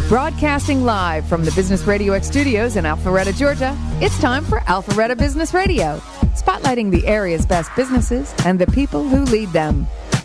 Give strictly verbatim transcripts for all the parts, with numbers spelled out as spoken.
Broadcasting live from the Business Radio X studios in Alpharetta, Georgia, it's time for Alpharetta Business Radio, spotlighting the area's best businesses and the people who lead them.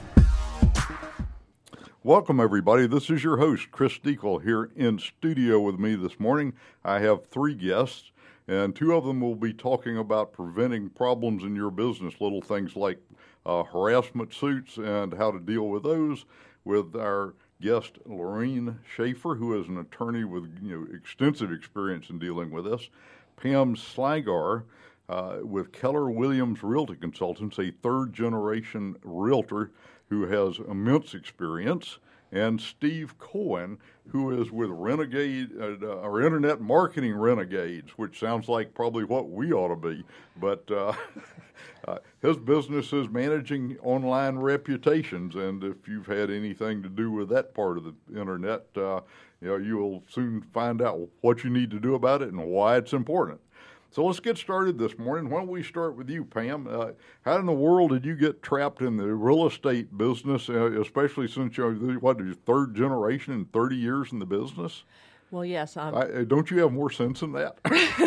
Welcome, everybody. This is your host, Chris Deacle, here in studio with me this morning. I have three guests, and two of them will be talking about preventing problems in your business, little things like uh, harassment suits and how to deal with those, with our guest, Lorene Schaefer, who is an attorney with you know extensive experience in dealing with this, Pam Slagar uh, with Keller Williams Realty Consultants, a third-generation realtor who has immense experience, and Steve Cohen, who is with Renegade, uh, our Internet Marketing Renegades, which sounds like probably what we ought to be. But uh, uh, his business is managing online reputations, and if you've had anything to do with that part of the Internet, uh, you know, you will soon find out what you need to do about it and why it's important. So let's get started this morning. Why don't we start with you, Pam? Uh, how in the world did you get trapped in the real estate business, uh, especially since you're, what, your third generation in thirty years in the business? Well, yes. Um, I, don't you have more sense than that?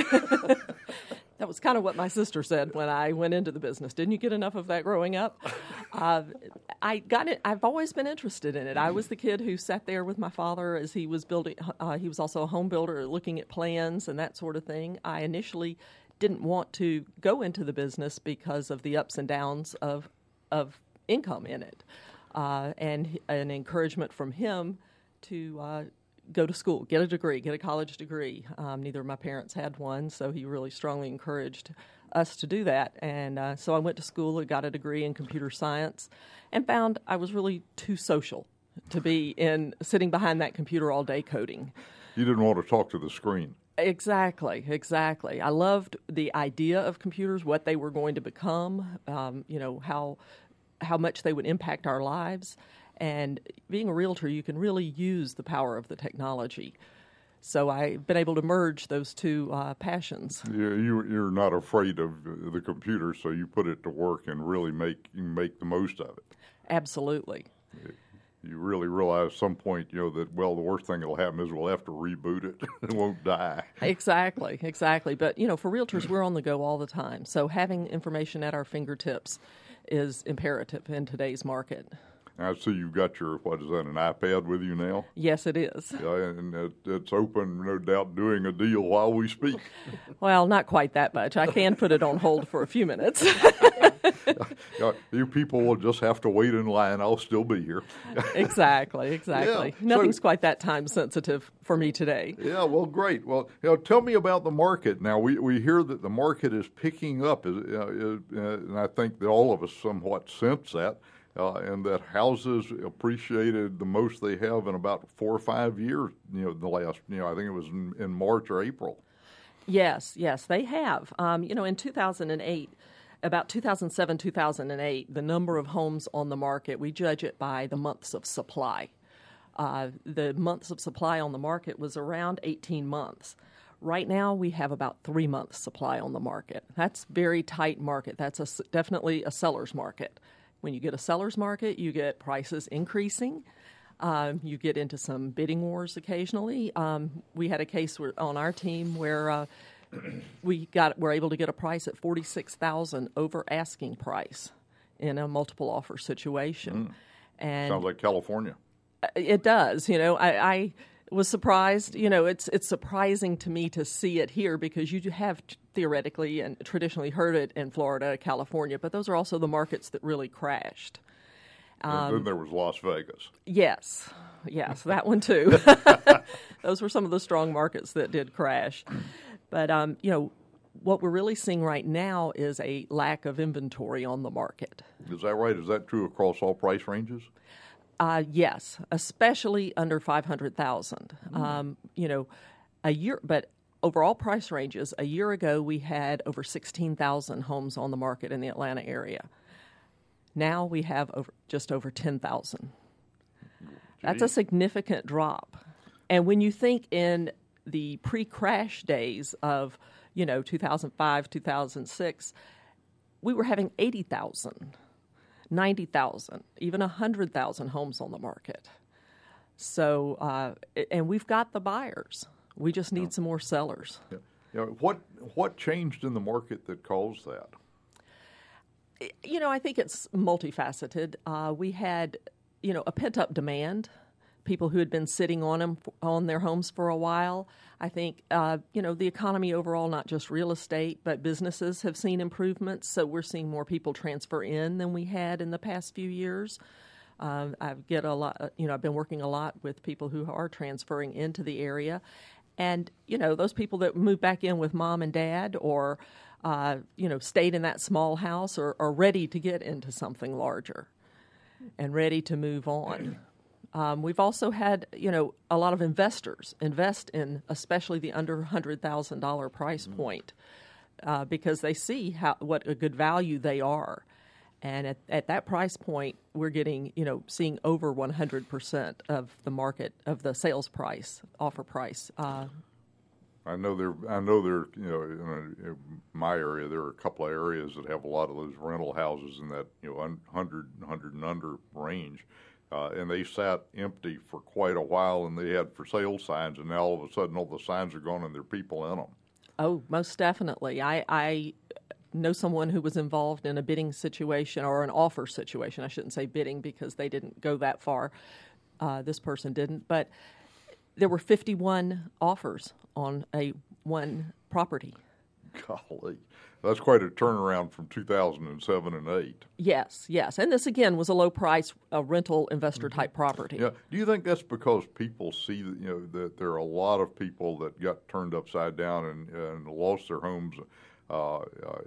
That was kind of what my sister said when I went into the business. Didn't you get enough of that growing up? Uh, I got it. I've always been interested in it. I was the kid who sat there with my father as he was building. Uh, he was also a home builder, looking at plans and that sort of thing. I initially didn't want to go into the business because of the ups and downs of of income in it, uh, and an encouragement from him to uh, go to school, get a degree, get a college degree. Um, neither of my parents had one, so he really strongly encouraged us to do that. And uh, so I went to school and got a degree in computer science and found I was really too social to be in sitting behind that computer all day coding. You didn't want to talk to the screen. Exactly, exactly. I loved the idea of computers, what they were going to become, um, you know, how how much they would impact our lives. And being a realtor, you can really use the power of the technology. So I've been able to merge those two uh, passions. You, you, you're not afraid of the computer, so you put it to work and really make make the most of it. Absolutely. You really realize at some point, you know, that, well, the worst thing that will happen is we'll have to reboot it. It won't die. Exactly, exactly. But, you know, for realtors, we're on the go all the time. So having information at our fingertips is imperative in today's market. I see you've got your, what is that, an iPad with you now? Yes, it is. Yeah, and it, it's open, no doubt, doing a deal while we speak. Well, not quite that much. I can put it on hold for a few minutes. Yeah, you people will just have to wait in line. I'll still be here. Exactly, exactly. Yeah, Nothing's so, quite that time sensitive for me today. Yeah, well, great. Well, you know, tell me about the market. Now, we, we hear that the market is picking up, uh, uh, and I think that all of us somewhat sense that. Uh, and that houses appreciated the most they have in about four or five years, you know, the last, you know, I think it was in, in March or April. Yes, yes, they have. Um, you know, in two thousand eight, about two thousand seven, two thousand eight, the number of homes on the market, we judge it by the months of supply. Uh, the months of supply on the market was around eighteen months. Right now, we have about three months supply on the market. That's very tight market. That's a, definitely a seller's market. When you get a seller's market, you get prices increasing. Um, you get into some bidding wars occasionally. Um, we had a case where, on our team where uh, we got were able to get a price at forty-six thousand dollars over asking price in a multiple offer situation. Mm. And sounds like California. It does. You know, I, I was surprised. You know, it's it's surprising to me to see it here because you have theoretically and traditionally heard it in Florida, California, but those are also the markets that really crashed. Um, and then there was Las Vegas. Yes, yes, that one too. Those were some of the strong markets that did crash. But, um, you know, what we're really seeing right now is a lack of inventory on the market. Is that right? Is that true across all price ranges? Uh, yes, especially under five hundred thousand dollars. Mm. Um, you know, a year, but overall price ranges, a year ago we had over sixteen thousand homes on the market in the Atlanta area. Now we have over, just over ten thousand. That's a significant drop. And when you think in the pre-crash days of, you know, two thousand five, two thousand six, we were having eighty thousand, ninety thousand, even one hundred thousand homes on the market. So, uh, and we've got the buyers. We just need some more sellers. Yeah. You know, what what changed in the market that caused that? You know, I think it's multifaceted. Uh, we had, you know, a pent-up demand, people who had been sitting on them on their homes for a while. I think, uh, you know, the economy overall, not just real estate, but businesses have seen improvements. So we're seeing more people transfer in than we had in the past few years. Um, I get a lot, you know, I've been working a lot with people who are transferring into the area. And, you know, those people that move back in with mom and dad or, uh, you know, stayed in that small house are, are ready to get into something larger and ready to move on. Um, we've also had, you know, a lot of investors invest in especially the under one hundred thousand dollars price point uh, because they see how what a good value they are. And at, at that price point, we're getting, you know, seeing over one hundred percent of the market, of the sales price, offer price. Uh, I know there. I know there. You know, in, a, in my area, there are a couple of areas that have a lot of those rental houses in that, you know, one hundred, one hundred and under range. Uh, and they sat empty for quite a while, and they had for sale signs, and now all of a sudden all the signs are gone and there are people in them. Oh, most definitely. I, I know someone who was involved in a bidding situation or an offer situation. I shouldn't say bidding because they didn't go that far. Uh, this person didn't. But there were fifty-one offers on a one property. Golly. That's quite a turnaround from two thousand seven and eight. Yes, yes. And this, again, was a low-price uh, rental investor-type mm-hmm. property. Yeah. Do you think that's because people see that, you know, that there are a lot of people that got turned upside down and, and lost their homes uh, uh,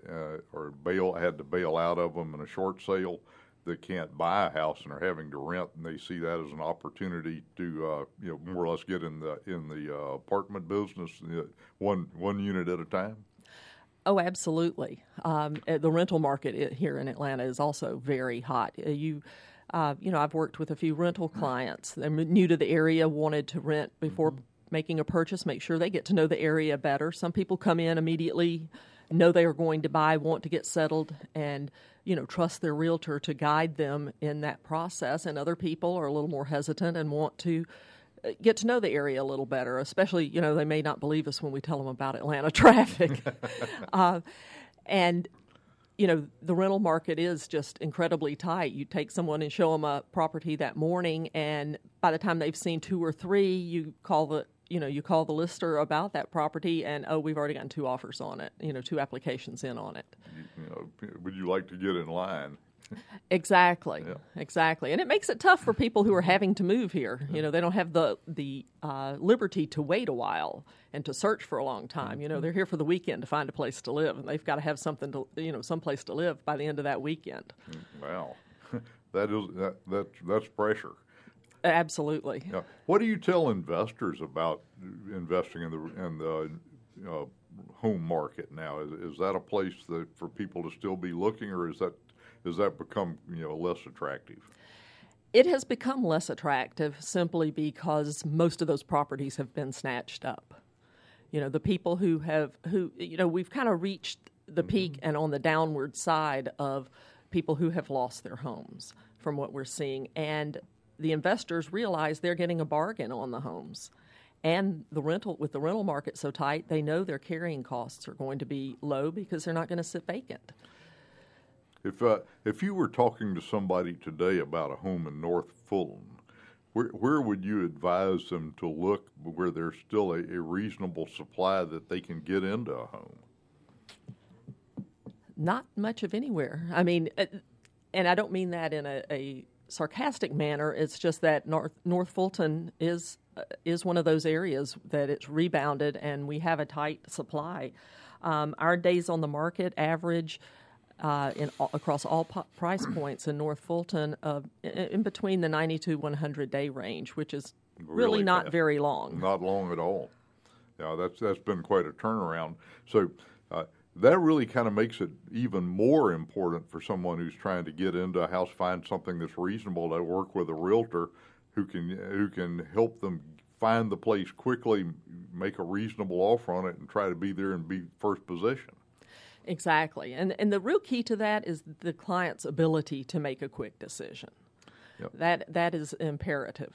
or bail had to bail out of them in a short sale that can't buy a house and are having to rent, and they see that as an opportunity to, uh, you know, more or less get in the in the uh, apartment business, you know, one one unit at a time? Oh, absolutely. Um, the rental market here in Atlanta is also very hot. You, uh, you know, I've worked with a few rental clients. They're new to the area, wanted to rent before mm-hmm. making a purchase, make sure they get to know the area better. Some people come in immediately, know they are going to buy, want to get settled, and, you know, trust their realtor to guide them in that process. And other people are a little more hesitant and want to get to know the area a little better, especially, you know, they may not believe us when we tell them about Atlanta traffic. uh, and, you know, the rental market is just incredibly tight. You take someone and show them a property that morning, and by the time they've seen two or three, you call the, you know, you call the lister about that property, and, oh, we've already gotten two offers on it, you know, two applications in on it. You, you know, would you like to get in line? Exactly, yeah. exactly. And it makes it tough for people who are having to move here. You know, they don't have the the uh, liberty to wait a while and to search for a long time. You know, they're here for the weekend to find a place to live, and they've got to have something to, you know, some place to live by the end of that weekend. Wow, that is that, that that's pressure. Absolutely. Yeah. What do you tell investors about investing in the in the uh, home market now? Is, is that a place that for people to still be looking, or is that Does that become, you know, less attractive? It has become less attractive simply because most of those properties have been snatched up. You know, the people who have, who, you know, we've kind of reached the mm-hmm. peak and on the downward side of people who have lost their homes from what we're seeing. And the investors realize they're getting a bargain on the homes. And the rental, with the rental market so tight, they know their carrying costs are going to be low because they're not going to sit vacant. If uh, if you were talking to somebody today about a home in North Fulton, where where would you advise them to look where there's still a, a reasonable supply that they can get into a home? Not much of anywhere. I mean, and I don't mean that in a, a sarcastic manner. It's just that North North Fulton is uh, is one of those areas that it's rebounded, and we have a tight supply. Um, our days on the market average. Uh, in across all po- price points in North Fulton, uh, in, in between the ninety to one hundred day range, which is really, really not fast. Very long. Not long at all. Yeah, that's that's been quite a turnaround. So uh, that really kind of makes it even more important for someone who's trying to get into a house, find something that's reasonable, to work with a realtor who can who can help them find the place quickly, make a reasonable offer on it, and try to be there and be first position. Exactly. And and the real key to that is the client's ability to make a quick decision. Yep. That that is imperative.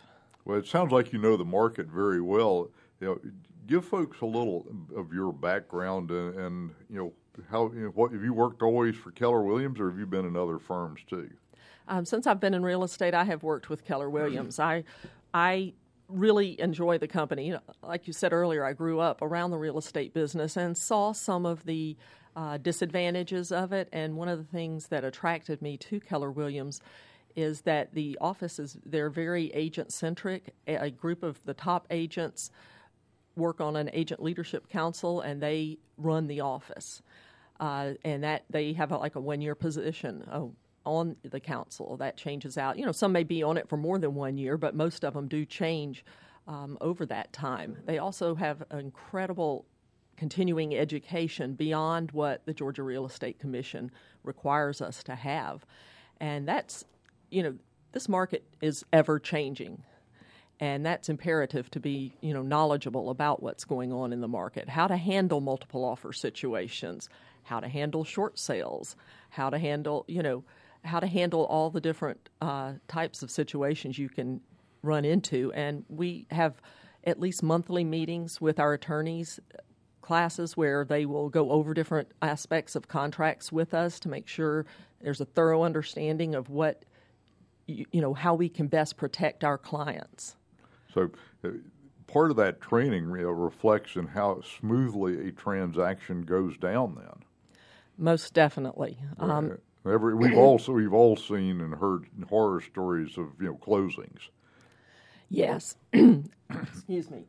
Well, it sounds like you know the market very well. You know, give folks a little of your background and, and you know, how you know, what have you worked always for Keller Williams, or have you been in other firms too? Um, since I've been in real estate, I have worked with Keller Williams. I I really enjoy the company. Like you said earlier, I grew up around the real estate business and saw some of the uh, disadvantages of it. And one of the things that attracted me to Keller Williams is that the offices, they're very agent-centric. A group of the top agents work on an agent leadership council, and they run the office. Uh, and that they have a, like a one-year position uh, on the council. That changes out. You know, some may be on it for more than one year, but most of them do change um, over that time. They also have incredible continuing education beyond what the Georgia Real Estate Commission requires us to have. And that's, you know, this market is ever changing. And that's imperative to be, you know, knowledgeable about what's going on in the market, how to handle multiple offer situations, how to handle short sales, how to handle, you know, how to handle all the different uh, types of situations you can run into. And we have at least monthly meetings with our attorneys, classes where they will go over different aspects of contracts with us to make sure there's a thorough understanding of what, you, you know, how we can best protect our clients. So uh, part of that training you know, reflects in how smoothly a transaction goes down then. Most definitely. Um, uh, every, we've also we've all seen and heard horror stories of you know closings. Yes. Excuse me.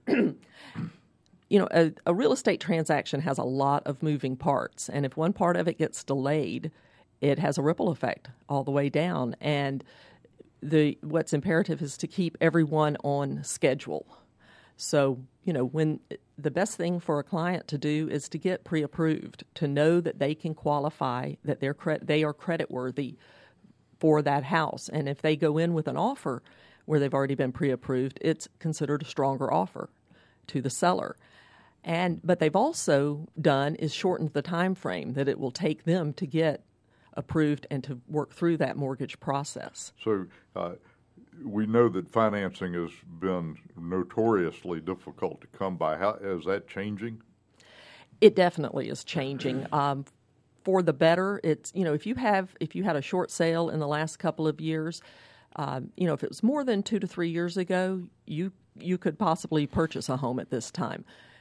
You know, a, a real estate transaction has a lot of moving parts, and if one part of it gets delayed, it has a ripple effect all the way down. And the what's imperative is to keep everyone on schedule. So, you know, when the best thing for a client to do is to get pre-approved, to know that they can qualify, that they're cre- they are creditworthy for that house. And if they go in with an offer where they've already been pre-approved, it's considered a stronger offer to the seller. And but they've also done is shortened the time frame that it will take them to get approved and to work through that mortgage process. So uh, we know that financing has been notoriously difficult to come by. How is that changing? It definitely is changing. Um, for the better, it's you know if you have if you had a short sale in the last couple of years, um, you know if it was more than two to three years ago, you you could possibly purchase a home at this time.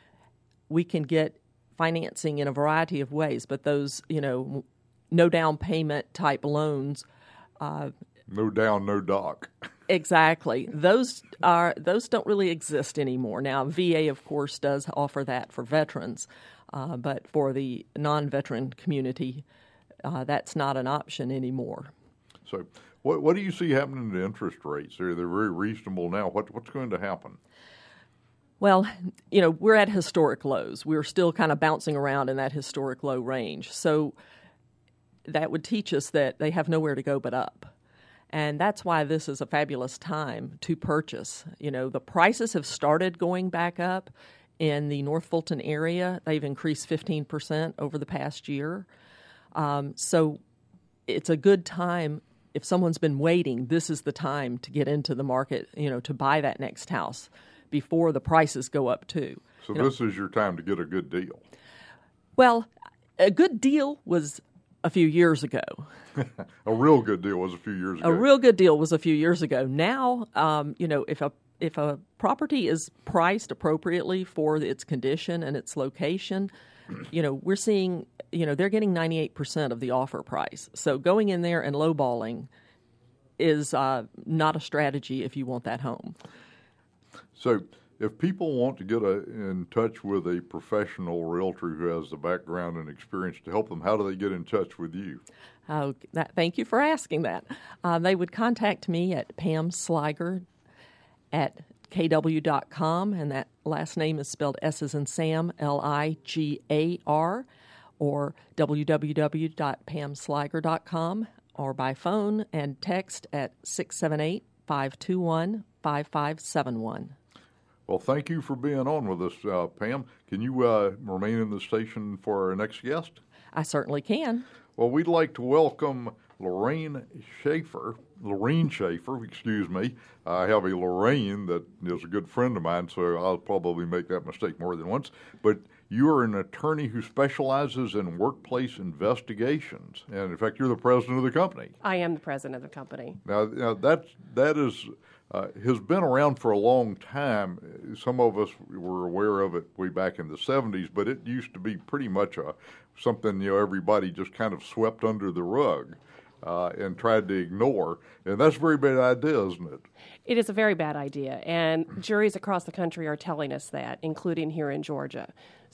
We can get financing in a variety of ways, but those, you know, no down payment type loans. Uh, no down, no doc. Exactly. Those are those don't really exist anymore. Now, V A, of course, does offer that for veterans, uh, but for the non-veteran community, uh, that's not an option anymore. So, what what do you see happening to interest rates? They're they're very reasonable now. What what's going to happen? Well, you know, we're at historic lows. We're still kind of bouncing around in that historic low range. So that would teach us that they have nowhere to go but up. And that's why this is a fabulous time to purchase. You know, the prices have started going back up in the North Fulton area. They've increased fifteen percent over the past year. Um, so it's a good time. If someone's been waiting, this is the time to get into the market, you know, to buy that next house before the prices go up too. So you this know, is your time to get a good deal. Well, a good deal was a few years ago. A real good deal was a few years ago. A real good deal was a few years ago. Now, um, you know, if a if a property is priced appropriately for its condition and its location, you know, we're seeing, you know, they're getting ninety-eight percent of the offer price. So going in there and lowballing is uh, not a strategy if you want that home. So if people want to get a, in touch with a professional realtor who has the background and experience to help them, how do they get in touch with you? Oh, that, thank you for asking that. Uh, they would contact me at Pam Sliger at K W dot com, and that last name is spelled S as in Sam, L I G A R, or w w w dot pam sliger dot com, or by phone and text at six seven eight, five two one, five five seven one. Well, thank you for being on with us, uh, Pam. Can you uh, remain in the station for our next guest? I certainly can. Well, we'd like to welcome Lorraine Schaefer, Lorraine Schaefer, excuse me. I have a Lorraine that is a good friend of mine, so I'll probably make that mistake more than once. But you are an attorney who specializes in workplace investigations, and in fact, you're the president of the company. I am the president of the company. Now, now that that is uh, has been around for a long time. Some of us were aware of it way back in the seventies, but it used to be pretty much a something you know everybody just kind of swept under the rug uh, and tried to ignore, and that's a very bad idea, isn't it? It is a very bad idea, and juries across the country are telling us that, including here in Georgia.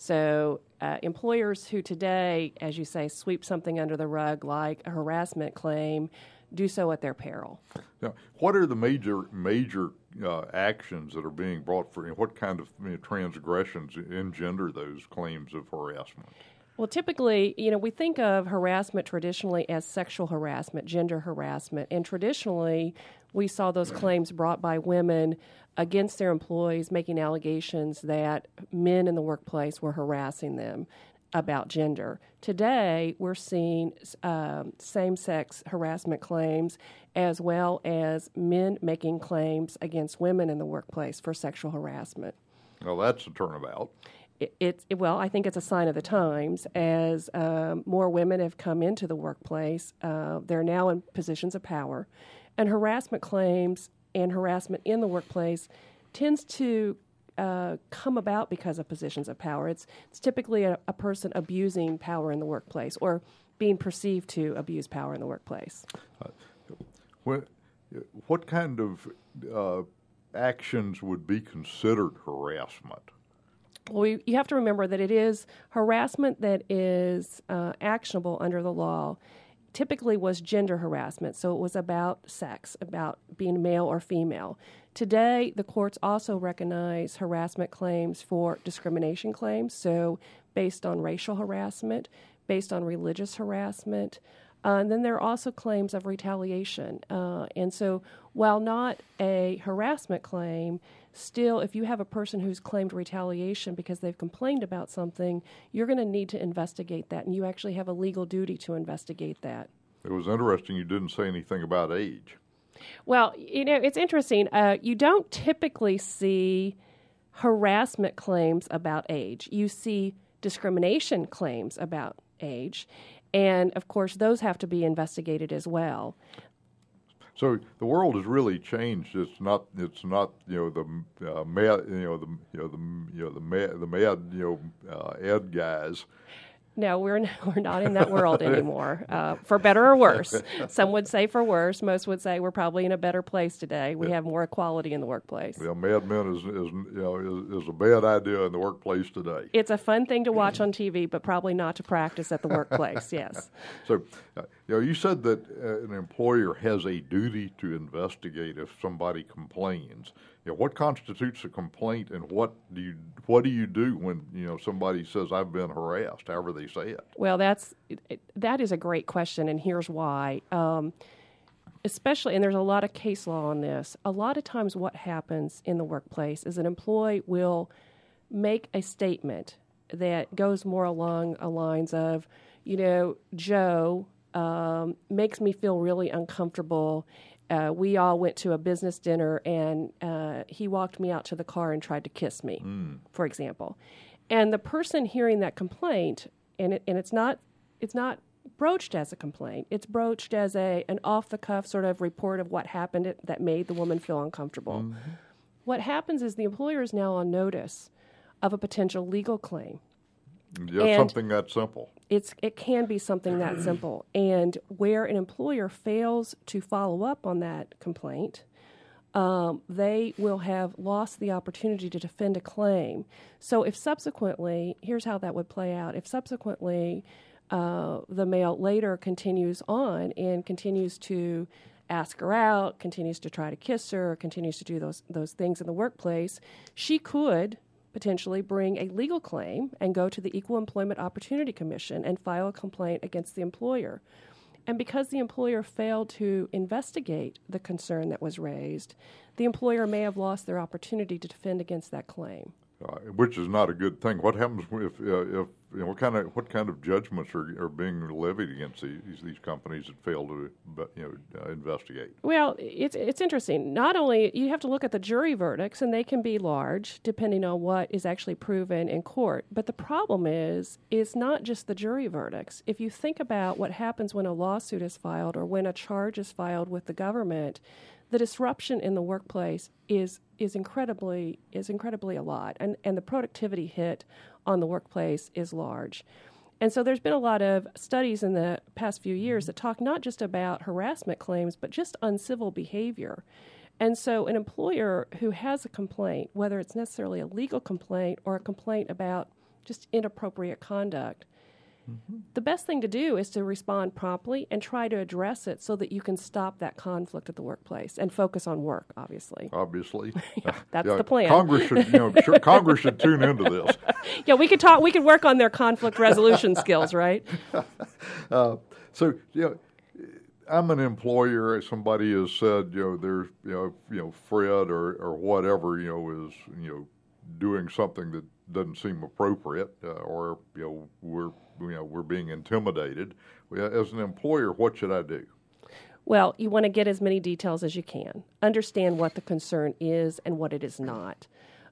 So uh, employers who today, as you say, sweep something under the rug like a harassment claim, do so at their peril. Now, what are the major major uh, actions that are being brought for? What kind of you know, transgressions engender those claims of harassment? Well, typically, you know, we think of harassment traditionally as sexual harassment, gender harassment, and traditionally we saw those claims brought by women against their employees, making allegations that men in the workplace were harassing them about gender. Today, we're seeing um, same-sex harassment claims as well as men making claims against women in the workplace for sexual harassment. Well, that's a turnabout. It, it, it, well, I think it's a sign of the times. As um, more women have come into the workplace, uh, they're now in positions of power, and harassment claims and harassment in the workplace tends to uh, come about because of positions of power. It's, it's typically a, a person abusing power in the workplace or being perceived to abuse power in the workplace. Uh, what, what kind of uh, actions would be considered harassment? Well, we, you have to remember that it is harassment that is uh, actionable under the law. Typically was gender harassment, so it was about sex, about being male or female. Today, the courts also recognize harassment claims for discrimination claims, so based on racial harassment, based on religious harassment, uh, and then there are also claims of retaliation. Uh, and so while not a harassment claim, still, if you have a person who's claimed retaliation because they've complained about something, you're going to need to investigate that, and you actually have a legal duty to investigate that. It was interesting you didn't say anything about age. Well, you know, it's interesting. Uh, you don't typically see harassment claims about age. You see discrimination claims about age, and, of course, those have to be investigated as well. So the world has really changed. It's not. It's not. You know the uh, mad. You know the. You know the. You know the mad. The mad. You know uh, ed guys. No, we're n- we're not in that world anymore, uh, for better or worse. Some would say for worse. Most would say we're probably in a better place today. We yeah. have more equality in the workplace. Yeah, Mad Men is, is you know is, is a bad idea in the workplace today. It's a fun thing to watch on T V, but probably not to practice at the workplace. Yes. So, uh, you know, you said that uh, an employer has a duty to investigate if somebody complains. You know, what constitutes a complaint, and what do you what do you do when you know somebody says I've been harassed, however they say it? Well, that's that is a great question, and here's why. Um, especially, and there's a lot of case law on this. A lot of times, what happens in the workplace is an employee will make a statement that goes more along the lines of, you know, Joe um, makes me feel really uncomfortable. Uh, we all went to a business dinner, and uh, he walked me out to the car and tried to kiss me, mm. for example. And the person hearing that complaint, and it, and it's not it's not broached as a complaint. It's broached as a an off the cuff sort of report of what happened that made the woman feel uncomfortable. Mm-hmm. What happens is the employer is now on notice of a potential legal claim. Just and something that simple. It's it can be something that simple. And where an employer fails to follow up on that complaint, um, they will have lost the opportunity to defend a claim. So if subsequently, here's how that would play out. If subsequently uh, the male later continues on and continues to ask her out, continues to try to kiss her, continues to do those those things in the workplace, she could potentially bring a legal claim and go to the Equal Employment Opportunity Commission and file a complaint against the employer. And because the employer failed to investigate the concern that was raised, the employer may have lost their opportunity to defend against that claim. uh, which is not a good thing. What happens if, uh, if you know, what kind of what kind of judgments are, are being levied against these these companies that fail to you know uh, investigate? Well, it's it's interesting. Not only you have to look at the jury verdicts, and they can be large depending on what is actually proven in court. But the problem is, it's not just the jury verdicts. If you think about what happens when a lawsuit is filed or when a charge is filed with the government, the disruption in the workplace is is incredibly is incredibly a lot, and and the productivity hit on the workplace is large. And so there's been a lot of studies in the past few years that talk not just about harassment claims, but just uncivil behavior. And so an employer who has a complaint, whether it's necessarily a legal complaint or a complaint about just inappropriate conduct, mm-hmm. the best thing to do is to respond promptly and try to address it so that you can stop that conflict at the workplace and focus on work, obviously. Obviously. yeah, that's yeah, the plan. Congress should, you know, sure, Congress should tune into this. Yeah, we could talk. We could work on their conflict resolution skills, right? Uh, so, you know, I'm an employer. Somebody has said, you know, there's, you know, you know, Fred or, or whatever, you know, is, you know, doing something that doesn't seem appropriate, uh, or, you know, we're, you know, we're being intimidated. As an employer, what should I do? Well, you want to get as many details as you can. Understand what the concern is and what it is not.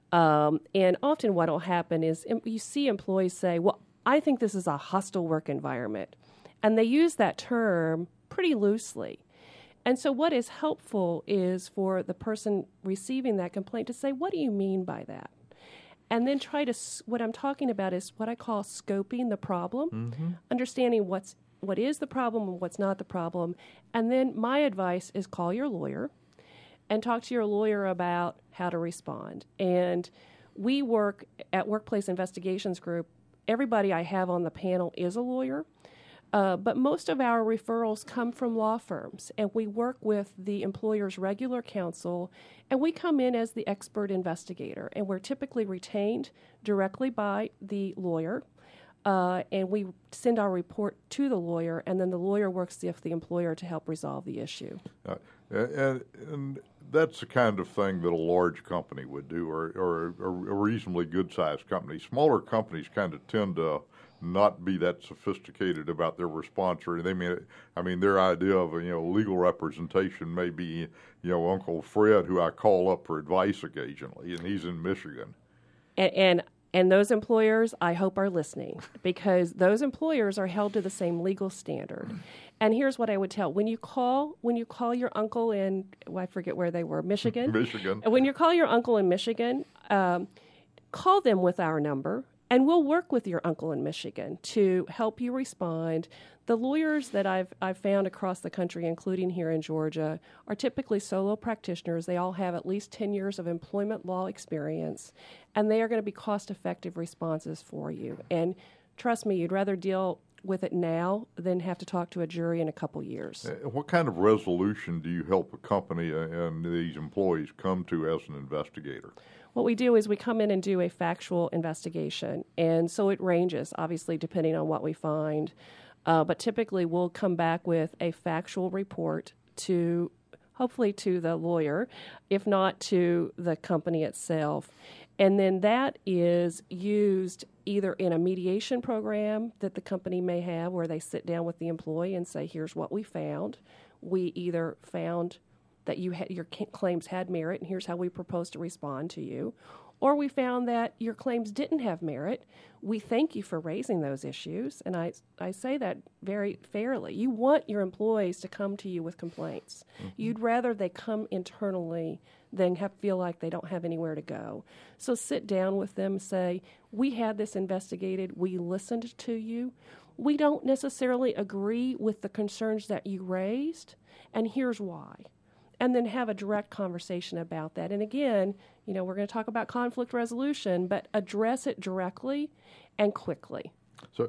Um, and often what will happen is you see employees say, well, I think this is a hostile work environment. And they use that term pretty loosely. And so what is helpful is for the person receiving that complaint to say, what do you mean by that? And then try to, what I'm talking about is what I call scoping the problem, mm-hmm. understanding what's what is the problem and what's not the problem. And then my advice is call your lawyer and talk to your lawyer about how to respond. And we work at Workplace Investigations Group. Everybody I have on the panel is a lawyer, uh, but most of our referrals come from law firms, and we work with the employer's regular counsel, and we come in as the expert investigator, and we're typically retained directly by the lawyer. Uh, and we send our report to the lawyer, and then the lawyer works with the employer to help resolve the issue. Uh, and, and that's the kind of thing that a large company would do, or, or, or a reasonably good-sized company. Smaller companies kind of tend to not be that sophisticated about their response, or they mean, I mean, their idea of you know legal representation may be you know Uncle Fred, who I call up for advice occasionally, and he's in Michigan. And. and And those employers, I hope, are listening, because those employers are held to the same legal standard. And here's what I would tell: when you call, when you call your uncle in, well, I forget where they were, Michigan. Michigan. When you call your uncle in Michigan, um, call them with our number, and we'll work with your uncle in Michigan to help you respond. The lawyers that I've I've found across the country, including here in Georgia, are typically solo practitioners. They all have at least ten years of employment law experience, and they are going to be cost-effective responses for you. And trust me, you'd rather deal with it now than have to talk to a jury in a couple years. What kind of resolution do you help a company and these employees come to as an investigator? What we do is we come in and do a factual investigation, and so it ranges, obviously, depending on what we find. Uh, but typically we'll come back with a factual report to, hopefully to the lawyer, if not to the company itself. And then that is used either in a mediation program that the company may have, where they sit down with the employee and say, here's what we found. We either found that you ha- your c- claims had merit, and here's how we propose to respond to you. Or we found that your claims didn't have merit. We thank you for raising those issues, and I, I say that very fairly. You want your employees to come to you with complaints. Mm-hmm. You'd rather they come internally than have, feel like they don't have anywhere to go. So sit down with them and say, we had this investigated. We listened to you. We don't necessarily agree with the concerns that you raised, and here's why. And then have a direct conversation about that. And again, you know, we're going to talk about conflict resolution, but address it directly and quickly. So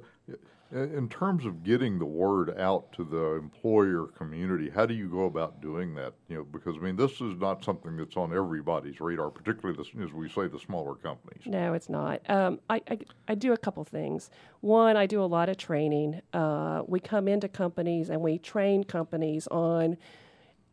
in terms of getting the word out to the employer community, how do you go about doing that? You know, because, I mean, this is not something that's on everybody's radar, particularly, the, as we say, the smaller companies. No, it's not. Um, I, I, I do a couple things. One, I do a lot of training. Uh, we come into companies and we train companies on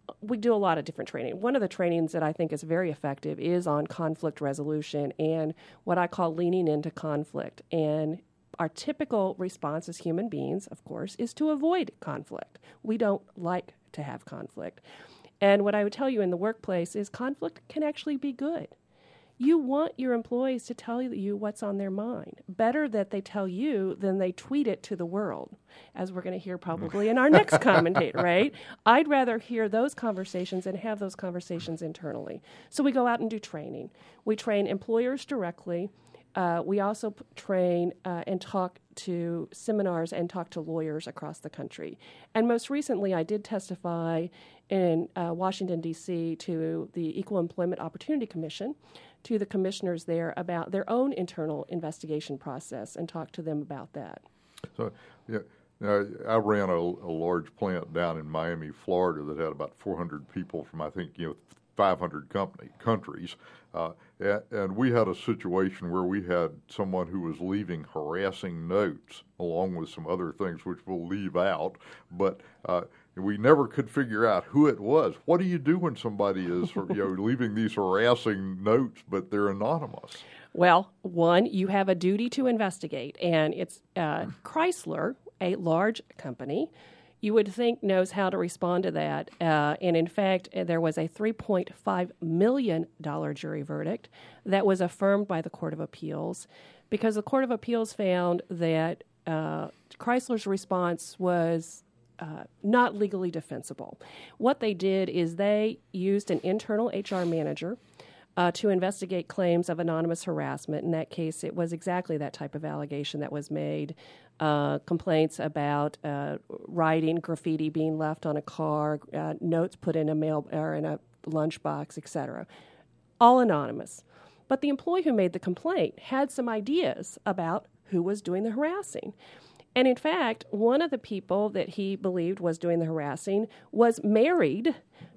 we do a lot of different training. One of the trainings that I think is very effective is on conflict resolution and what I call leaning into conflict. And our typical response as human beings, of course, is to avoid conflict. We don't like to have conflict. And what I would tell you in the workplace is conflict can actually be good. You want your employees to tell you what's on their mind. Better that they tell you than they tweet it to the world, as we're going to hear probably in our next commentator, right? I'd rather hear those conversations and have those conversations internally. So we go out and do training. We train employers directly. Uh, we also p- train uh, and talk to seminars and talk to lawyers across the country. And most recently, I did testify in uh, Washington, D C to the Equal Employment Opportunity Commission, to the commissioners there about their own internal investigation process and talk to them about that. So, yeah, now, I ran a, a large plant down in Miami, Florida that had about four hundred people from, I think, you know, five hundred company, countries. Uh, and, and we had a situation where we had someone who was leaving harassing notes along with some other things which we'll leave out. But uh, we never could figure out who it was. What do you do when somebody is you know, leaving these harassing notes, but they're anonymous? Well, one, you have a duty to investigate, and it's uh, Chrysler, a large company, you would think knows how to respond to that. Uh, and in fact, there was a three point five million dollars jury verdict that was affirmed by the Court of Appeals because the Court of Appeals found that uh, Chrysler's response was uh, not legally defensible. What they did is they used an internal H R manager Uh, to investigate claims of anonymous harassment. In that case, it was exactly that type of allegation that was made. Uh, complaints about uh, writing, graffiti being left on a car, uh, notes put in a mail or in a lunchbox, et cetera. All anonymous. But the employee who made the complaint had some ideas about who was doing the harassing. And in fact, one of the people that he believed was doing the harassing was married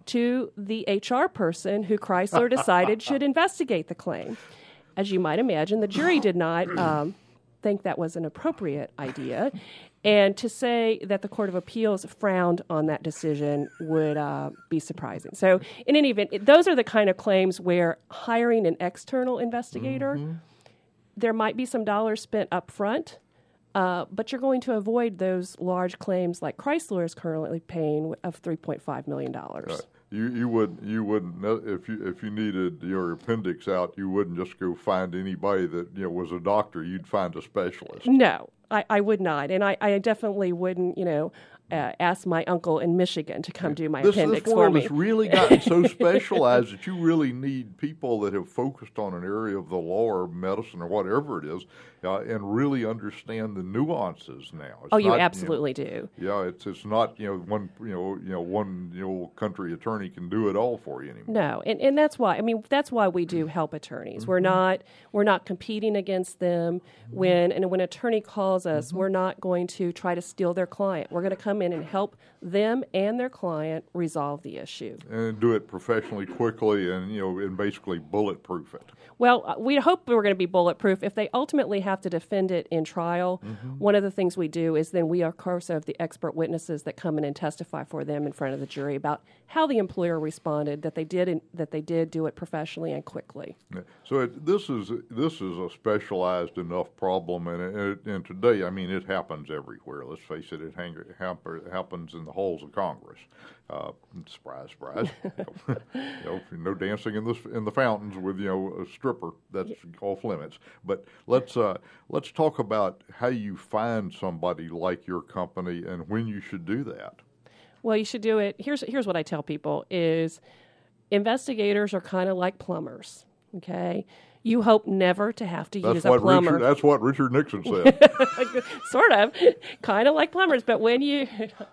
to the H R person who Chrysler decided should investigate the claim. As you might imagine, the jury did not um, think that was an appropriate idea. And to say that the Court of Appeals frowned on that decision would uh, be surprising. So in any event, it, those are the kind of claims where hiring an external investigator, mm-hmm. there might be some dollars spent up front, Uh, but you're going to avoid those large claims like Chrysler is currently paying of three point five million dollars. Uh, you you would you wouldn't if you if you needed your appendix out, you wouldn't just go find anybody that you know was a doctor. You'd find a specialist. No, I, I would not, and I, I definitely wouldn't. You know. Uh, ask my uncle in Michigan to come do my this, appendix this for me. This world has really gotten so specialized that you really need people that have focused on an area of the law or medicine or whatever it is, uh, and really understand the nuances now. It's oh, you not, absolutely you know, do. Yeah, it's it's not you know one you know you know one you know country attorney can do it all for you anymore. No, and, and that's why I mean that's why we do help attorneys. Mm-hmm. We're not we're not competing against them. Mm-hmm. When and when an attorney calls us, mm-hmm. we're not going to try to steal their client. We're going to come in and help them and their client resolve the issue. And do it professionally, quickly, and you know, and basically bulletproof it. Well, we hope we're going to be bulletproof. If they ultimately have to defend it in trial, mm-hmm. one of the things we do is then we, of course, have the expert witnesses that come in and testify for them in front of the jury about how the employer responded, that they did in, that they did do it professionally and quickly. Yeah. So it, this is this is a specialized enough problem, and it, and today, I mean, it happens everywhere. Let's face it, it, hang, it happens in the halls of Congress. Uh, surprise, surprise! you, know, you know, no dancing in the in the fountains with you know a stripper. That's yeah. off limits. But let's uh, let's talk about how you find somebody like your company and when you should do that. Well, you should do it. Here's here's what I tell people: is investigators are kind of like plumbers. Okay. You hope never to have to that's use a plumber. Richard, that's what Richard Nixon said. Sort of. Kind of like plumbers. But when you...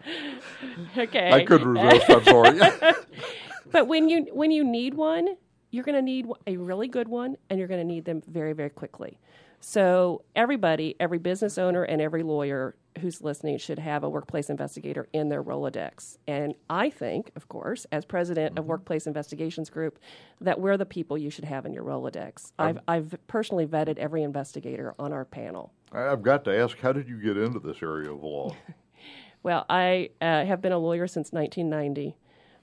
okay. I couldn't resist. I'm sorry. But when you when you need one, you're going to need a really good one, and you're going to need them very, very quickly. So everybody, every business owner and every lawyer who's listening should have a workplace investigator in their Rolodex. And I think, of course, as president mm-hmm. of Workplace Investigations Group, that we're the people you should have in your Rolodex. Um, I've, I've personally vetted every investigator on our panel. I've got to ask, how did you get into this area of law? Well, I uh, have been a lawyer since nineteen ninety.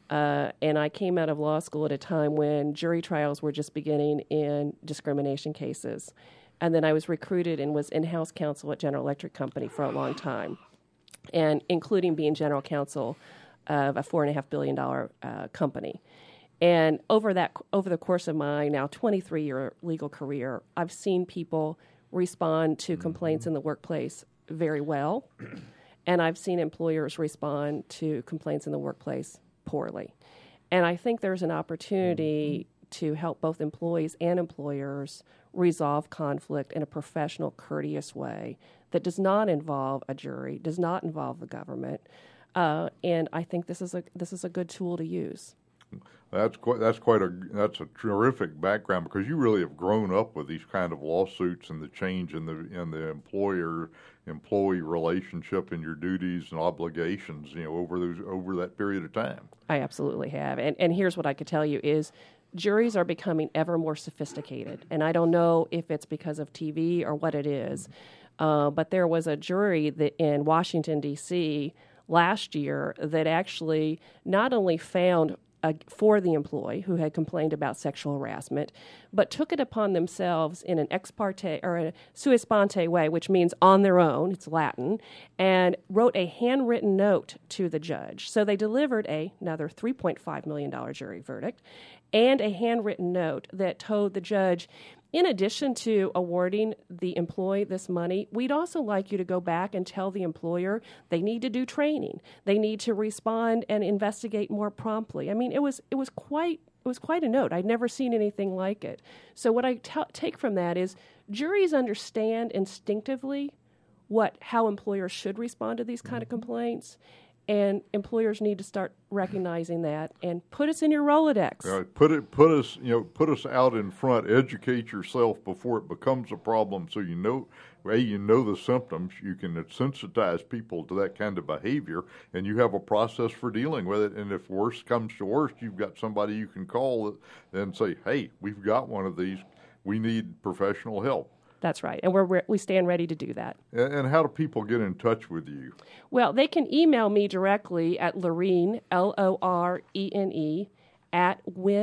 Uh, and I came out of law school at a time when jury trials were just beginning in discrimination cases. And then I was recruited and was in-house counsel at General Electric Company for a long time, and including being general counsel of a four and a half billion dollar uh, company. And over that, over the course of my now twenty-three year legal career, I've seen people respond to complaints in the workplace very well, and I've seen employers respond to complaints in the workplace poorly. And I think there's an opportunity to help both employees and employers resolve conflict in a professional, courteous way that does not involve a jury, does not involve the government. Uh, and I think this is a this is a good tool to use. That's quite that's quite a that's a terrific background, because you really have grown up with these kind of lawsuits and the change in the in the employer employee relationship and your duties and obligations, you know, over those over that period of time. I absolutely have. And and here's what I could tell you is juries are becoming ever more sophisticated. And I don't know if it's because of T V or what it is, uh, but there was a jury that in Washington, D C last year that actually not only found uh, for the employee who had complained about sexual harassment, but took it upon themselves in an ex parte or a sua sponte way, which means on their own, it's Latin, and wrote a handwritten note to the judge. So they delivered a, another three point five million dollars jury verdict and a handwritten note that told the judge, in addition to awarding the employee this money, we'd also like you to go back and tell the employer they need to do training. They need to respond and investigate more promptly. I mean, it was it was quite it was quite a note. I'd never seen anything like it. So what I t- take from that is juries understand instinctively what how employers should respond to these kind of complaints. And employers need to start recognizing that and put us in your Rolodex. Uh, put it, put us, you know, put us out in front. Educate yourself before it becomes a problem, so you know, a you know the symptoms. You can sensitize people to that kind of behavior, and you have a process for dealing with it. And if worse comes to worse, you've got somebody you can call and say, "Hey, we've got one of these. We need professional help." That's right, and we're, we stand ready to do that. And how do people get in touch with you? Well, they can email me directly at Lorene, L O R E N E, at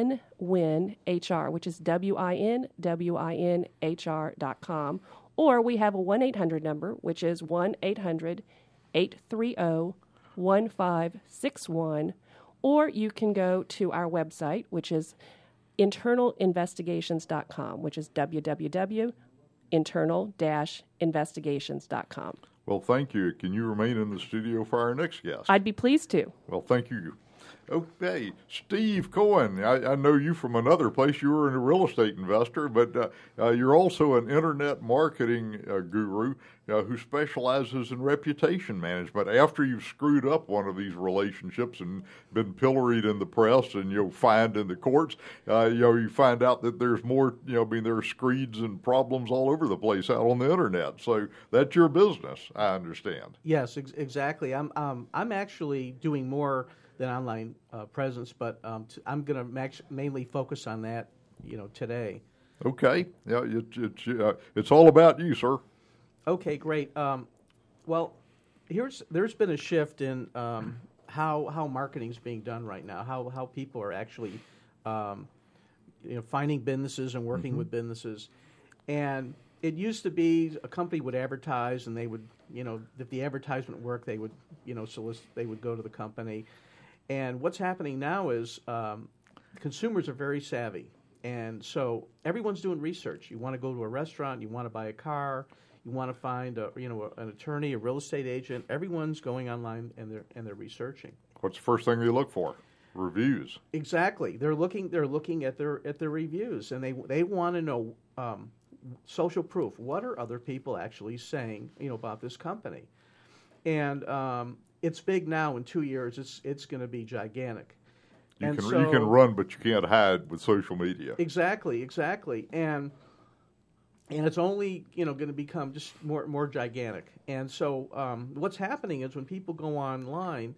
WinWinHR, which is W I N W I N H R dot com. Or we have a one eight hundred number, which is one eight hundred eight three zero one five six one. Or you can go to our website, which is internal investigations dot com, which is w w w dot internal dash investigations dot com. Well, thank you. Can you remain in the studio for our next guest? I'd be pleased to. Well, thank you. Okay, Steve Cohen. I, I know you from another place. You were a real estate investor, but uh, uh, you're also an internet marketing uh, guru uh, who specializes in reputation management. After you've screwed up one of these relationships and been pilloried in the press and, you know, fined in the courts, uh, you know, you find out that there's more, you know, I mean, there are screeds and problems all over the place out on the internet. So that's your business, I understand. Yes, ex- exactly. I'm um, I'm actually doing more than online uh, presence, but um, t- I'm going to max- mainly focus on that, you know, today. Okay. Yeah, it, it's uh, it's all about you, sir. Okay, great. Um, well, here's there's been a shift in um, how how marketing is being done right now. How how people are actually, um, you know, finding businesses and working mm-hmm. with businesses, and it used to be a company would advertise, and they would, you know, if the advertisement worked, they would, you know, solicit, they would go to the company. And what's happening now is um, consumers are very savvy, and so everyone's doing research. You want to go to a restaurant, you want to buy a car, you want to find a, you know, an attorney, a real estate agent. Everyone's going online and they're and they're researching. What's the first thing they look for? Reviews. Exactly. They're looking. They're looking at their at their reviews, and they they want to know um, social proof. What are other people actually saying, you know, about this company? And um, it's big now. In two years, it's it's going to be gigantic. You and can so, you can run, but you can't hide with social media. Exactly, exactly, and and it's only, you know, going to become just more more gigantic. And so um, what's happening is when people go online,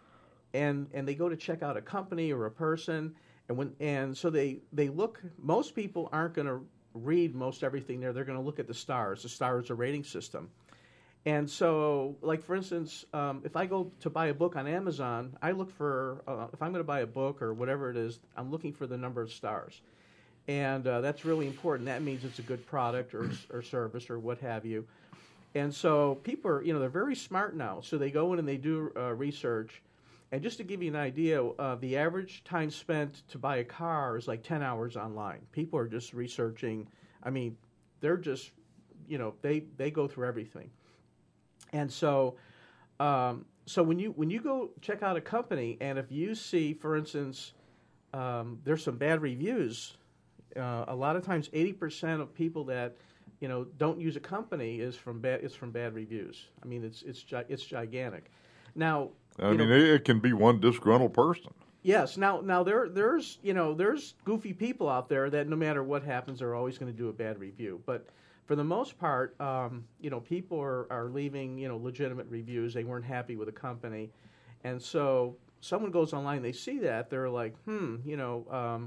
and and they go to check out a company or a person, and when and so they they look. Most people aren't going to read most everything there. They're going to look at the stars. The stars is a rating system. And so, like for instance, um, if I go to buy a book on Amazon, I look for, uh, if I'm going to buy a book or whatever it is, I'm looking for the number of stars. And uh, that's really important. That means it's a good product or, or service or what have you. And so people are, you know, they're very smart now. So they go in and they do uh, research. And just to give you an idea, uh, the average time spent to buy a car is like ten hours online. People are just researching. I mean, they're just, you know, they, they go through everything. And so, um, so when you when you go check out a company, and if you see, for instance, um, there's some bad reviews, uh, a lot of times eighty percent of people that, you know, don't use a company is from bad is from bad reviews. I mean, it's it's gi- it's gigantic. Now, I you mean, know, it can be one disgruntled person. yes. Now, now there there's you know there's goofy people out there that no matter what happens, they're always going to do a bad review, but. For the most part, um, you know, people are, are leaving, you know, legitimate reviews. They weren't happy with the company. And so someone goes online, they see that, they're like, hmm, you know, um,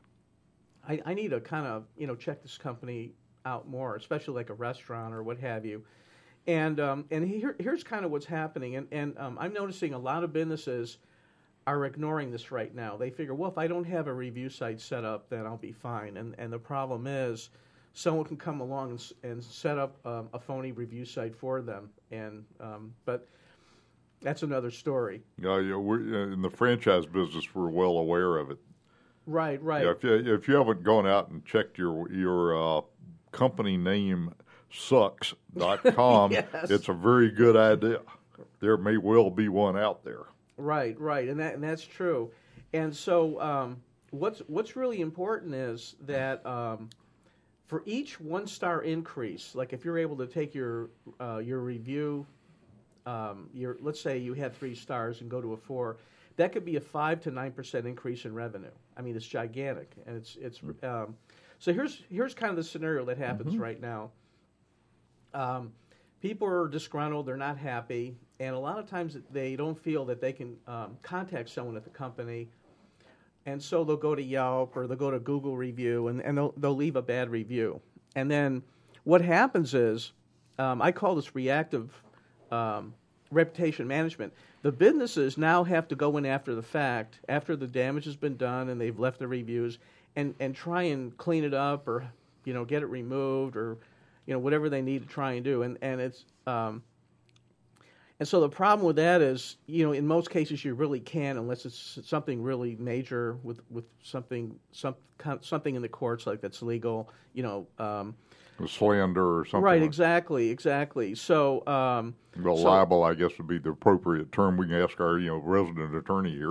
I, I need to kind of, you know, check this company out more, especially like a restaurant or what have you. And um, and here, here's kind of what's happening. And, and um, I'm noticing a lot of businesses are ignoring this right now. They figure, well, if I don't have a review site set up, then I'll be fine. And, and the problem is, someone can come along and, and set up um, a phony review site for them, and um, but that's another story. Yeah, yeah, we're in the franchise business. We're well aware of it. Right, right. Yeah, if you if you haven't gone out and checked your your uh, company name sucks dot com, Yes. It's a very good idea. There may well be one out there. Right, right, and that and that's true. And so, um, what's what's really important is that. Um, For each one-star increase, like if you're able to take your uh, your review, um, your let's say you had three stars and go to a four, that could be a five to nine percent increase in revenue. I mean, it's gigantic, and it's it's. Um, so here's here's kind of the scenario that happens mm-hmm. right now. Um, people are disgruntled; they're not happy, and a lot of times they don't feel that they can um, contact someone at the company. And so they'll go to Yelp or they'll go to Google Review, and, and they'll, they'll leave a bad review. And then what happens is, um, I call this reactive um, reputation management. The businesses now have to go in after the fact, after the damage has been done and they've left the reviews, and, and try and clean it up or, you know, get it removed or, you know, whatever they need to try and do. And, and it's... Um, And so the problem with that is, you know, in most cases you really can't unless it's something really major with, with something some something in the courts like that's legal, you know. Um, slander or something. Right, like. exactly, exactly. So, um, well, so, libel, I guess, would be the appropriate term. We can ask our, you know, resident attorney here.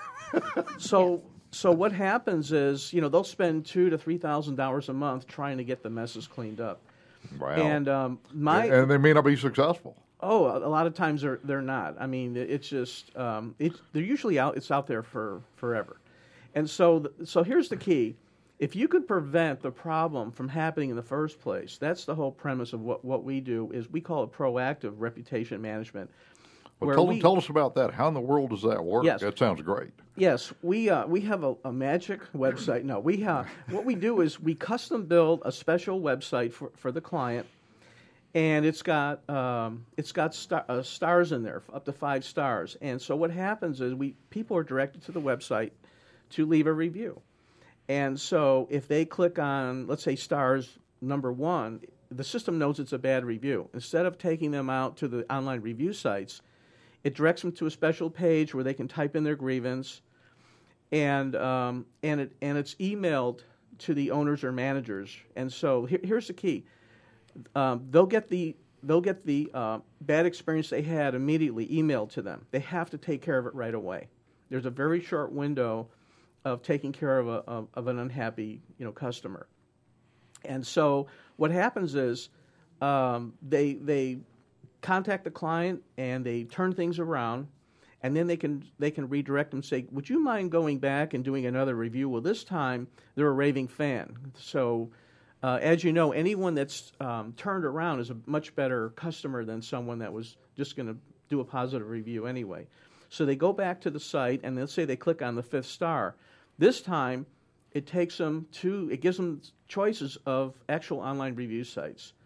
so, so what happens is, you know, they'll spend two to three thousand dollars a month trying to get the messes cleaned up. Wow. And um, my and, and they may not be successful. Oh, a lot of times they're they're not. I mean, it's just um, it's they're usually out. It's out there for forever, and so the, so here's the key: if you could prevent the problem from happening in the first place, that's the whole premise of what, what we do. Is we call it proactive reputation management. Well, tell, we, tell us about that. How in the world does that work? Yes. That sounds great. Yes, we uh, we have a, a magic website. No, we have what we do is we custom build a special website for, for the client. And it's got um, it's got star, uh, stars in there, up to five stars. And so what happens is we people are directed to the website to leave a review. And so if they click on, let's say, stars number one, the system knows it's a bad review. Instead of taking them out to the online review sites, it directs them to a special page where they can type in their grievance, and um, and it and it's emailed to the owners or managers. And so here, here's the key. Um, they'll get the they'll get the uh, bad experience they had immediately emailed to them. They have to take care of it right away. There's a very short window of taking care of a of, of an unhappy you know customer. And so what happens is um, they they contact the client and they turn things around, and then they can they can redirect them and say, would you mind going back and doing another review? Well, this time they're a raving fan. So. Uh, as you know, anyone that's um, turned around is a much better customer than someone that was just going to do a positive review anyway. So they go back to the site, and let's say they click on the fifth star. This time, it takes them to, it gives them choices of actual online review sites.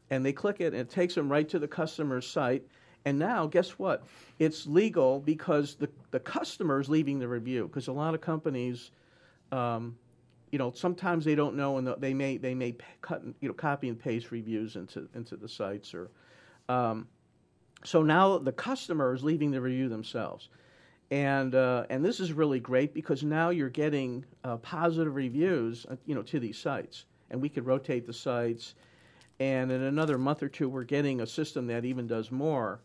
and they click it, and it takes them right to the customer's site. And now, guess what? It's legal because the the customer is leaving the review. Because a lot of companies, um, you know, sometimes they don't know, and they may they may cut you know copy and paste reviews into into the sites, or um, so now the customer is leaving the review themselves. And uh, and this is really great because now you're getting uh, positive reviews, uh, you know, to these sites, and we could rotate the sites. And in another month or two, we're getting a system that even does more.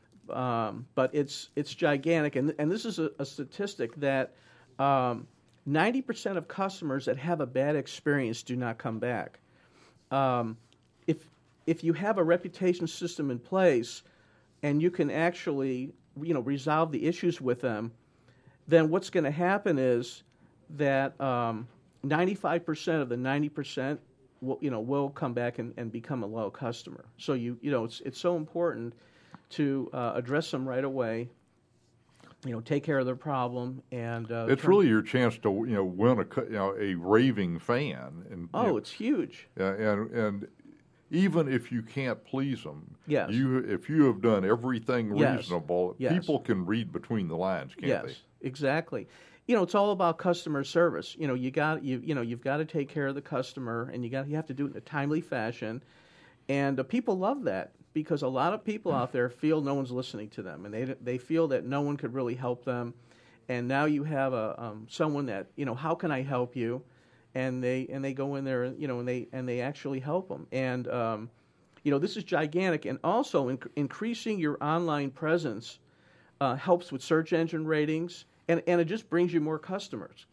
Um, but it's it's gigantic, and and this is a, a statistic that um, ninety percent of customers that have a bad experience do not come back. Um, if if you have a reputation system in place, and you can actually you know, resolve the issues with them, then what's going to happen is that um, ninety-five percent of the ninety percent will, you know, will come back and, and become a loyal customer. So you, you know, it's it's so important to uh, address them right away. You know, take care of their problem, and uh, it's turn, really your chance to you know win a you know a raving fan. And oh, you know, it's huge. Yeah, and and. Even if you can't please them, yes. you if you have done everything yes. reasonable, yes. people can read between the lines, can't yes, they? Yes, exactly. You know, it's all about customer service. You know, you got you you know you've got to take care of the customer, and you got you have to do it in a timely fashion, and uh, people love that because a lot of people out there feel no one's listening to them, and they they feel that no one could really help them, and now you have a um, someone that you know how can I help you? And they and they go in there, you know, and they and they actually help them. And um, you know, this is gigantic. And also, inc- increasing your online presence uh, helps with search engine ratings, and, and it just brings you more customers.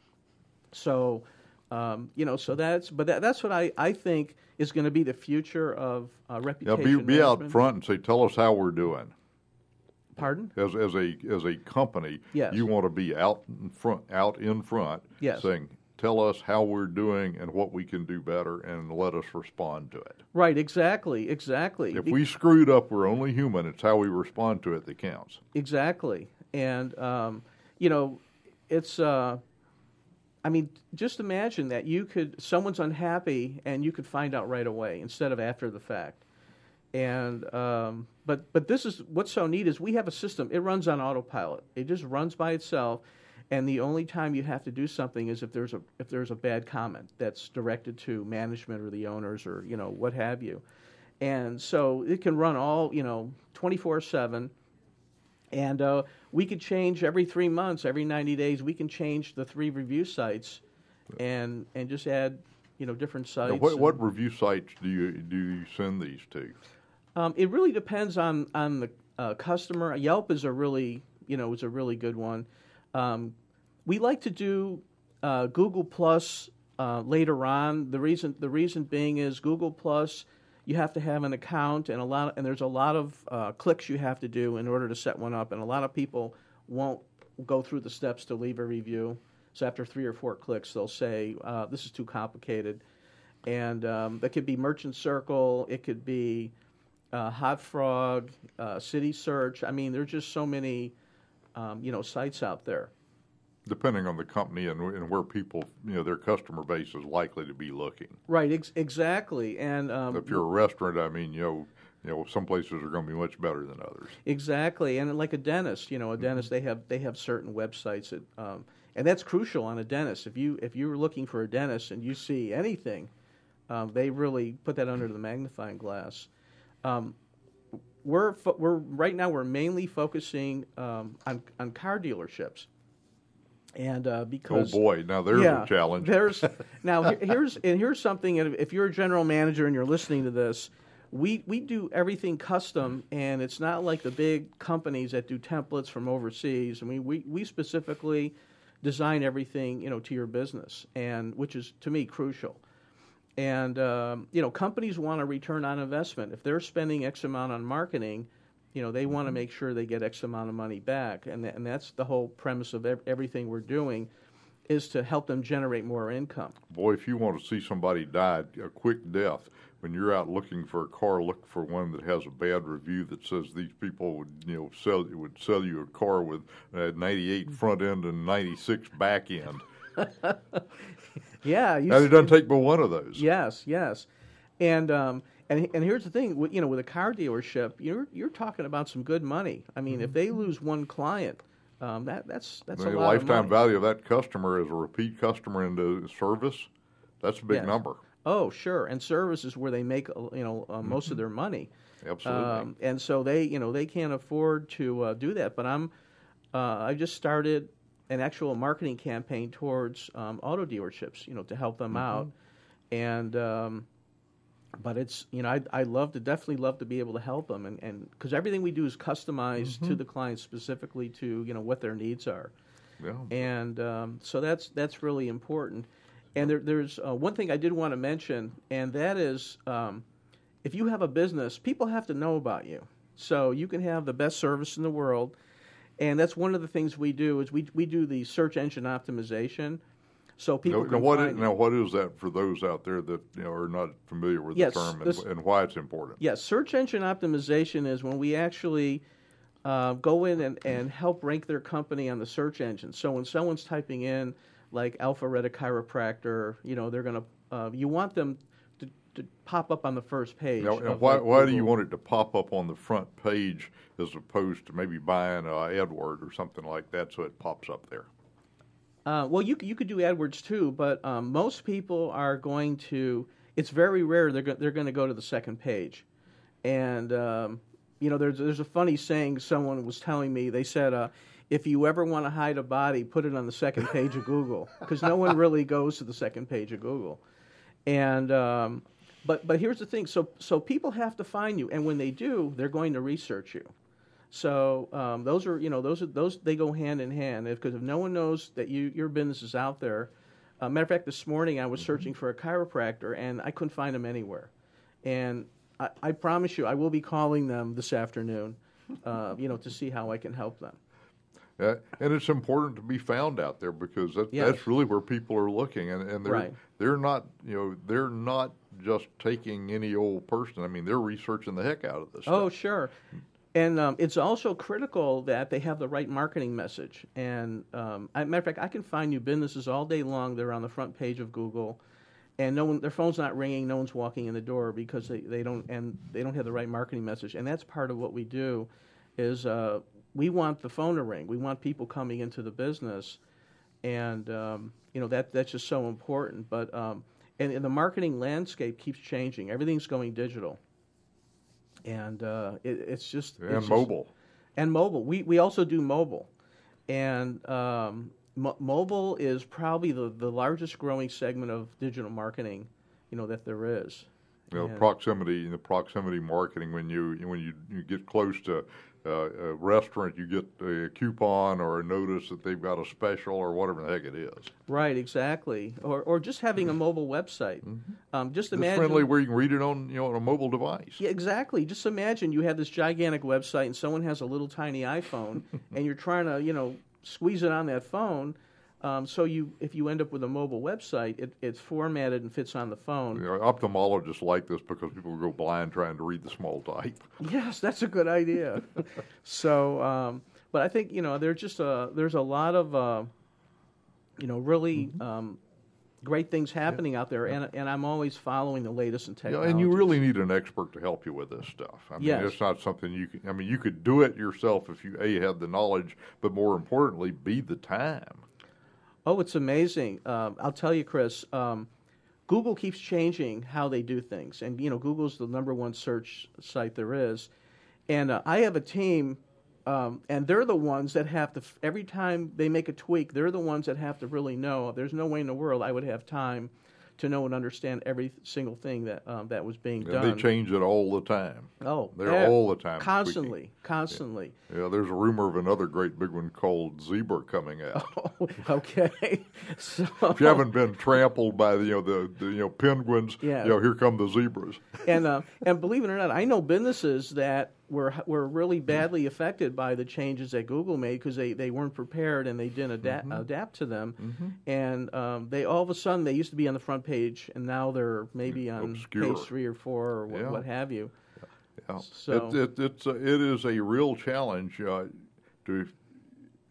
So, um, you know, so that's but that, that's what I, I think is going to be the future of uh, reputation. Yeah, be, be out management. front and say, tell us how we're doing. Pardon? As as a as a company, yes. you want to be out in front, out in front, yes. saying. Tell us how we're doing and what we can do better, and let us respond to it. Right, exactly, exactly. If we screwed up, we're only human. It's how we respond to it that counts. Exactly. And, um, you know, it's, uh, I mean, just imagine that you could, someone's unhappy, and you could find out right away instead of after the fact. And, um, but, but this is, what's so neat is we have a system, it runs on autopilot. It just runs by itself. And the only time you have to do something is if there's a if there's a bad comment that's directed to management or the owners or you know what have you, and so it can run all you know twenty-four seven, and uh, we could change every three months, every ninety days. We can change the three review sites, and and just add you know different sites. Now what what review sites do you do you send these to? Um, it really depends on on the uh, customer. Yelp is a really you know is a really good one. Um, we like to do uh, Google Plus uh, later on. The reason the reason being is Google Plus, you have to have an account, and a lot of, and there's a lot of uh, clicks you have to do in order to set one up, and a lot of people won't go through the steps to leave a review. So after three or four clicks, they'll say uh, this is too complicated, and um, that could be Merchant Circle, it could be uh, Hot Frog, uh, City Search. I mean, there's just so many. Um, you know, sites out there. Depending on the company and, and where people, you know, their customer base is likely to be looking. Right, ex- exactly. And um, if you're a restaurant, I mean, you know, you know, some places are going to be much better than others. Exactly, and like a dentist, you know, a dentist mm-hmm. they have they have certain websites that, um, and that's crucial on a dentist. If you if you're looking for a dentist and you see anything, um, they really put that under the magnifying glass. Um, We're fo- we're right now we're mainly focusing um, on on car dealerships, and uh, because oh boy, now there's yeah, a challenge. There's now here's and here's something. If you're a general manager and you're listening to this, we we do everything custom, and it's not like the big companies that do templates from overseas. I mean, we we specifically design everything you know to your business, and which is to me crucial. And, um, you know, companies want a return on investment. If they're spending X amount on marketing, you know, they want to make sure they get X amount of money back. And, th- and that's the whole premise of ev- everything we're doing is to help them generate more income. Boy, if you want to see somebody die a quick death, when you're out looking for a car, look for one that has a bad review that says these people would, you know, sell would sell you a car with a ninety-eight front end and ninety-six back end. Yeah, you and it doesn't take but one of those. Yes, yes, And um, and and here's the thing, with, you know, with a car dealership, you're you're talking about some good money. I mean, mm-hmm. if they lose one client, um, that that's that's the a lot lifetime of money. value of that customer as a repeat customer into service. That's a big yes. number. Oh, sure. And service is where they make you know uh, most mm-hmm. of their money. Absolutely. Um, and so they you know they can't afford to uh, do that. But I'm uh, I just started an actual marketing campaign towards um, auto dealerships, you know, to help them mm-hmm. out. And um, but it's you know I I love to definitely love to be able to help them, and and because everything we do is customized mm-hmm. to the client specifically to you know what their needs are. Yeah. And um, so that's that's really important. And there, there's uh, one thing I did want to mention, and that is um, if you have a business, people have to know about you. So you can have the best service in the world. And that's one of the things we do is we we do the search engine optimization, so people now, can now what find is, now what is that for those out there that you know are not familiar with yes, the term and, this, and why it's important? Yes, search engine optimization is when we actually uh, go in and, and help rank their company on the search engine. So when someone's typing in like Alpharetta Chiropractor, you know they're going to uh, you want them to, to pop up on the first page. Now, now why why do you want it to pop up on the front page as opposed to maybe buying uh, AdWord or something like that, so it pops up there? Uh, well, you you could do AdWords too, but um, most people are going to. It's very rare they're go, they're going to go to the second page, and um, you know there's there's a funny saying someone was telling me. They said, uh, if you ever want to hide a body, put it on the second page of Google, because no one really goes to the second page of Google, and. Um, But but here's the thing. So so people have to find you, and when they do, they're going to research you. So um, those are you know those are those they go hand in hand. Because if, if no one knows that you your business is out there, uh, matter of fact, this morning I was mm-hmm. searching for a chiropractor and I couldn't find them anywhere. And I, I promise you, I will be calling them this afternoon, uh, you know, to see how I can help them. Uh, and it's important to be found out there because that, yes. that's really where people are looking, and, and they're right. they're not you know they're not just taking any old person. I mean, they're researching the heck out of this. Oh, stuff. sure. And um, it's also critical that they have the right marketing message. And um, I, matter of fact, I can find new businesses all day long. They're on the front page of Google, and no one, their phone's not ringing. No one's walking in the door because they, they don't and they don't have the right marketing message. And that's part of what we do. Is uh, we want the phone to ring. We want people coming into the business, and um, you know that that's just so important. But um, and, and the marketing landscape keeps changing. Everything's going digital. And uh, it, it's just and it's mobile, just, and mobile. We we also do mobile, and um, m- mobile is probably the, the largest growing segment of digital marketing, you know, that there is. You know, and proximity, the proximity marketing. When you when you, you get close to uh, a restaurant, you get a coupon or a notice that they've got a special or whatever the heck it is. Right, exactly. Or or just having a mobile website. Mm-hmm. Um, just it's imagine friendly where you can read it on you know on a mobile device. Yeah, exactly. Just imagine you have this gigantic website and someone has a little tiny iPhone, and you're trying to you know squeeze it on that phone. Um, so you, if you end up with a mobile website, it, it's formatted and fits on the phone. You know, ophthalmologists like this because people go blind trying to read the small type. Yes, that's a good idea. so, um, but I think you know there's just a there's a lot of uh, you know really mm-hmm. um, great things happening yeah. out there, yeah. and and I'm always following the latest in technology. Yeah, and you really need an expert to help you with this stuff. I mean, yes. it's not something you can. I mean, you could do it yourself if you a had the knowledge, but more importantly, be the time. Oh, it's amazing. Um, I'll tell you, Chris, um, Google keeps changing how they do things. And, you know, Google's the number one search site there is. And uh, I have a team, um, and they're the ones that have to, every time they make a tweak, they're the ones that have to really know. There's no way in the world I would have time to know and understand every single thing that um, that was being and done. They change it all the time. Oh, they're all the time constantly, tweaking. constantly. Yeah. yeah, there's a rumor of another great big one called Zebra coming out. Oh, okay. So, if you haven't been trampled by the you know the, the you know penguins, yeah. you know here come the zebras. and uh, and believe it or not, I know businesses that were were really badly affected by the changes that Google made because they, they weren't prepared and they didn't adapt mm-hmm. adapt to them, mm-hmm. and um, they all of a sudden they used to be on the front page and now they're maybe on Obscure. page three or four or what, yeah. what have you. Yeah. So it, it, it's a, it is a real challenge uh, to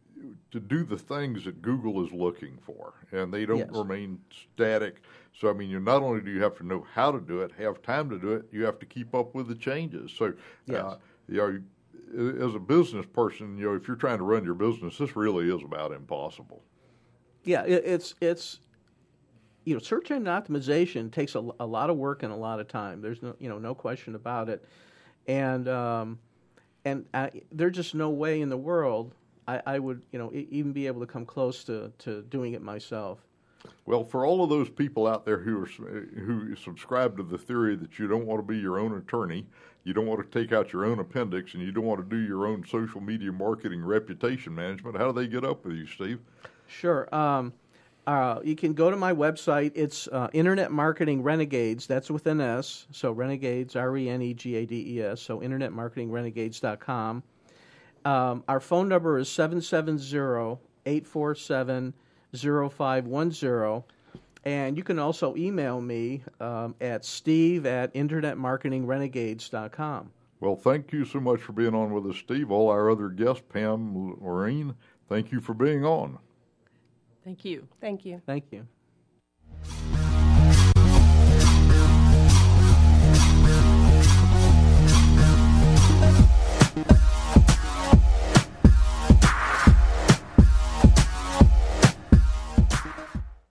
to do the things that Google is looking for, and they don't Yes. remain static. So, I mean, you not only do you have to know how to do it, have time to do it, you have to keep up with the changes. So, Yes. uh, you know, as a business person, you know, if you're trying to run your business, this really is about impossible. Yeah, it, it's it's you know, search engine optimization takes a, a lot of work and a lot of time. There's no you know no question about it, and um, and I, there's just no way in the world I, I would you know e- even be able to come close to, to doing it myself. Well, for all of those people out there who are who subscribe to the theory that you don't want to be your own attorney, you don't want to take out your own appendix, and you don't want to do your own social media marketing reputation management, how do they get up with you, Steve? Sure. Um, uh, you can go to my website. It's uh, Internet Marketing Renegades. That's with an S. So Renegades, R E N E G A D E S. So internet marketing renegades dot com. Um, our phone number is seven seven zero, eight four seven, zero five one zero. And you can also email me um, at steve at internet marketing renegades dot com. Well, thank you so much for being on with us, Steve. All our other guests, Pam, Lorraine, thank you for being on. Thank you. Thank you. Thank you.